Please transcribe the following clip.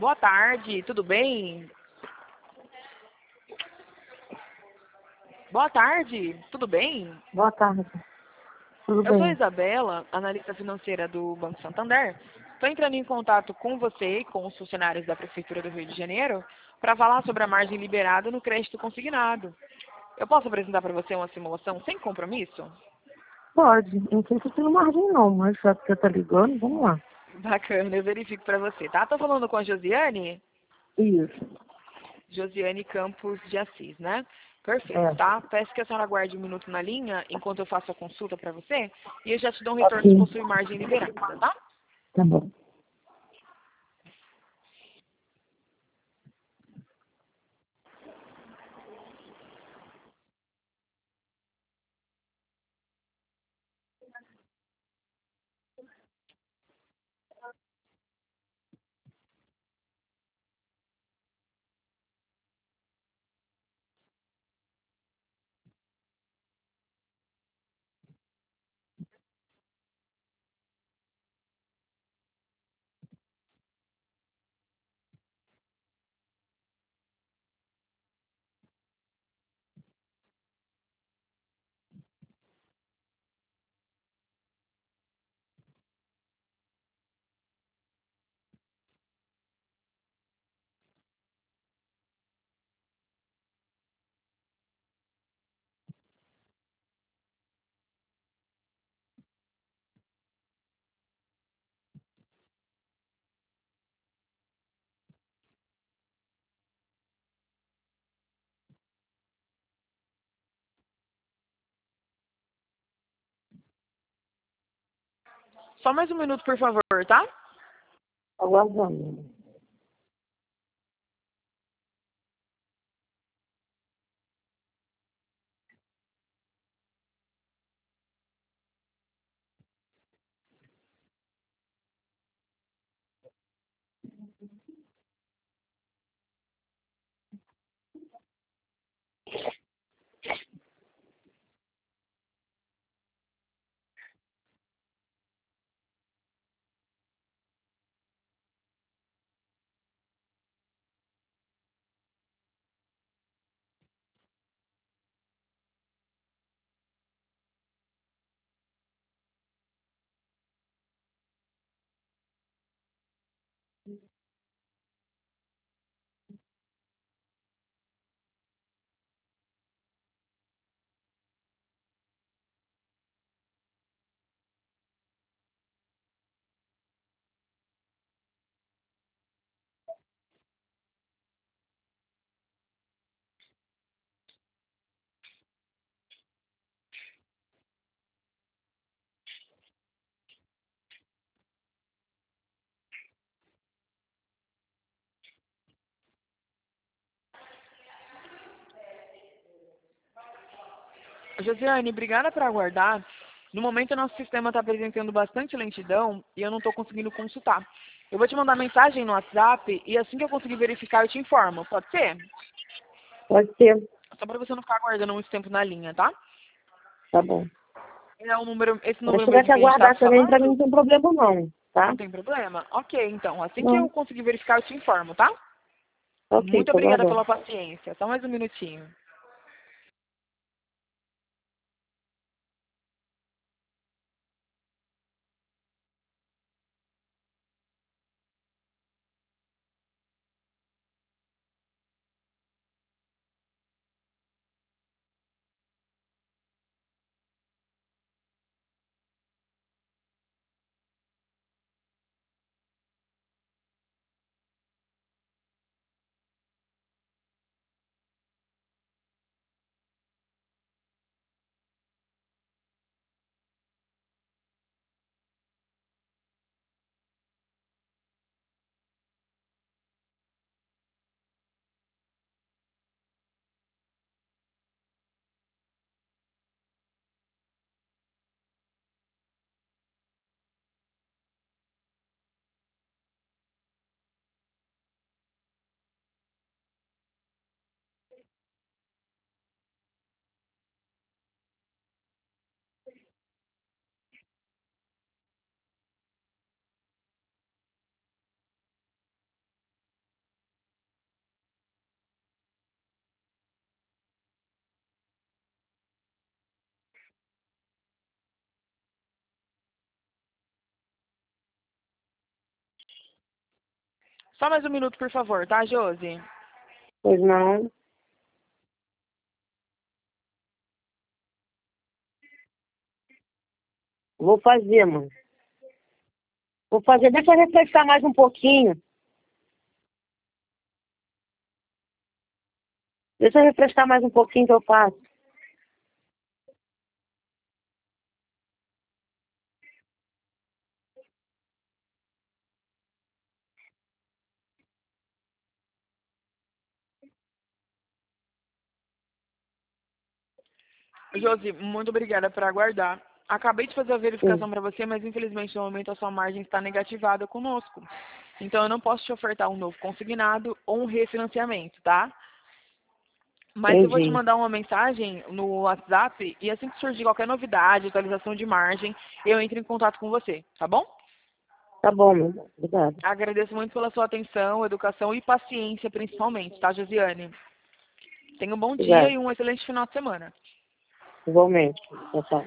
Boa tarde, tudo bem? Boa tarde, tudo bem? Boa tarde. Tudo Eu sou a bem? Isabela, analista financeira do Banco Santander. Estou entrando em contato com você e com os funcionários da Prefeitura do Rio de Janeiro para falar sobre a margem liberada no crédito consignado. Eu posso apresentar para você uma simulação sem compromisso? Pode. Não sei se tem margem não, mas já que você tá ligando, vamos lá. Bacana, eu verifico para você, tá? Tô falando com a Josiane? Isso. Josiane Campos de Assis, né? Perfeito, É. tá? Peço que a senhora aguarde um minuto na linha enquanto eu faço a consulta para você e eu já te dou um retorno se Ok. possui margem liberada, tá? Tá bom. Só mais um minuto, por favor, tá? Aguardando. Josiane, obrigada por aguardar. No momento, o nosso sistema está apresentando bastante lentidão e eu não estou conseguindo consultar. Eu vou te mandar mensagem no WhatsApp e assim que eu conseguir verificar, eu te informo. Pode ser? Pode ser. Só para você não ficar aguardando muito tempo na linha, tá? Tá bom. É o número, esse Se número tiver mesmo que que a gente está aguardar também, pra mim falando? não tem problema não, tá? Não tem problema? Ok, então. Assim que eu Não. conseguir verificar, eu te informo, tá? Ok, Muito tô obrigada aguardando. pela paciência. Só mais um minutinho. Só mais um minuto, por favor, tá, Josi? Pois não. Vou fazer, mano. Vou fazer. Deixa eu refrescar mais um pouquinho. Deixa eu refrescar mais um pouquinho que eu faço. Josi, muito obrigada por aguardar. Acabei de fazer a verificação Sim. para você, mas infelizmente no momento a sua margem está negativada conosco. Então eu não posso te ofertar um novo consignado ou um refinanciamento, tá? Mas eu vou te Entendi. mandar uma mensagem no WhatsApp e assim que surgir qualquer novidade, atualização de margem, eu entro em contato com você, tá bom? Tá bom, meu irmão. Obrigada. Agradeço muito pela sua atenção, educação e paciência principalmente, tá, Josiane? Tenha um bom dia Obrigada. e um excelente final de semana. Igualmente. Tchau, tchau.